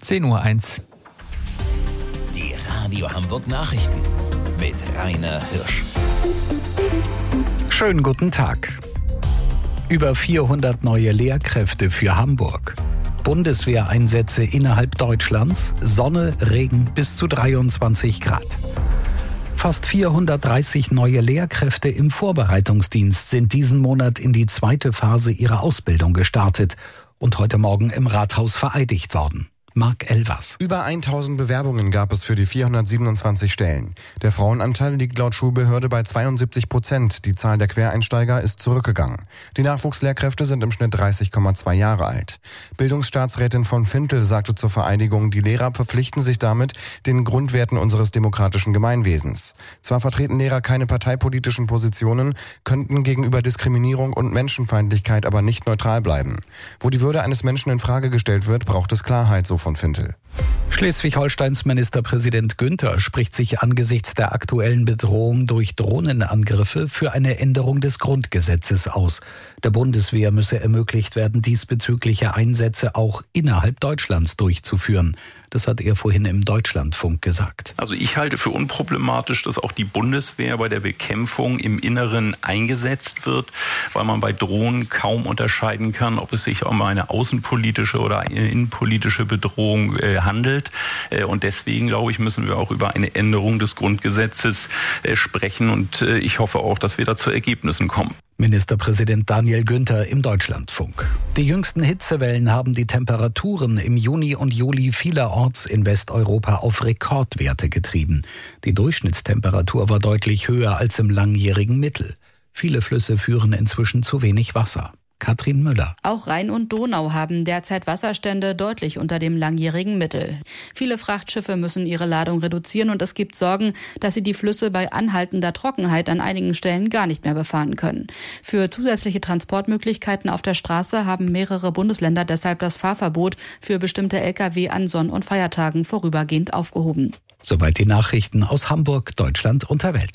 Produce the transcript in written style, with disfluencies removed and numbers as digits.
10:01 Uhr. Die Radio Hamburg Nachrichten mit Rainer Hirsch. Schönen guten Tag. Über 400 neue Lehrkräfte für Hamburg. Bundeswehreinsätze innerhalb Deutschlands. Sonne, Regen bis zu 23 Grad. Fast 430 neue Lehrkräfte im Vorbereitungsdienst sind diesen Monat in die zweite Phase ihrer Ausbildung gestartet und heute Morgen im Rathaus vereidigt worden. Marc Elvers. Über 1000 Bewerbungen gab es für die 427 Stellen. Der Frauenanteil liegt laut Schulbehörde bei 72%. Die Zahl der Quereinsteiger ist zurückgegangen. Die Nachwuchslehrkräfte sind im Schnitt 30,2 Jahre alt. Bildungsstaatsrätin von Fintel sagte zur Vereidigung, die Lehrer verpflichten sich damit den Grundwerten unseres demokratischen Gemeinwesens. Zwar vertreten Lehrer keine parteipolitischen Positionen, könnten gegenüber Diskriminierung und Menschenfeindlichkeit aber nicht neutral bleiben. Wo die Würde eines Menschen in Frage gestellt wird, braucht es Klarheit, so von Fintel. Schleswig-Holsteins Ministerpräsident Günther spricht sich angesichts der aktuellen Bedrohung durch Drohnenangriffe für eine Änderung des Grundgesetzes aus. Der Bundeswehr müsse ermöglicht werden, diesbezügliche Einsätze auch innerhalb Deutschlands durchzuführen. Das hat er vorhin im Deutschlandfunk gesagt. Also ich halte für unproblematisch, dass auch die Bundeswehr bei der Bekämpfung im Inneren eingesetzt wird, weil man bei Drohnen kaum unterscheiden kann, ob es sich um eine außenpolitische oder eine innenpolitische Bedrohung handelt. Und deswegen, glaube ich, müssen wir auch über eine Änderung des Grundgesetzes sprechen. Und ich hoffe auch, dass wir da zu Ergebnissen kommen. Ministerpräsident Daniel Günther im Deutschlandfunk. Die jüngsten Hitzewellen haben die Temperaturen im Juni und Juli vielerorts in Westeuropa auf Rekordwerte getrieben. Die Durchschnittstemperatur war deutlich höher als im langjährigen Mittel. Viele Flüsse führen inzwischen zu wenig Wasser. Katrin Müller. Auch Rhein und Donau haben derzeit Wasserstände deutlich unter dem langjährigen Mittel. Viele Frachtschiffe müssen ihre Ladung reduzieren und es gibt Sorgen, dass sie die Flüsse bei anhaltender Trockenheit an einigen Stellen gar nicht mehr befahren können. Für zusätzliche Transportmöglichkeiten auf der Straße haben mehrere Bundesländer deshalb das Fahrverbot für bestimmte Lkw an Sonn- und Feiertagen vorübergehend aufgehoben. Soweit die Nachrichten aus Hamburg, Deutschland und der Welt.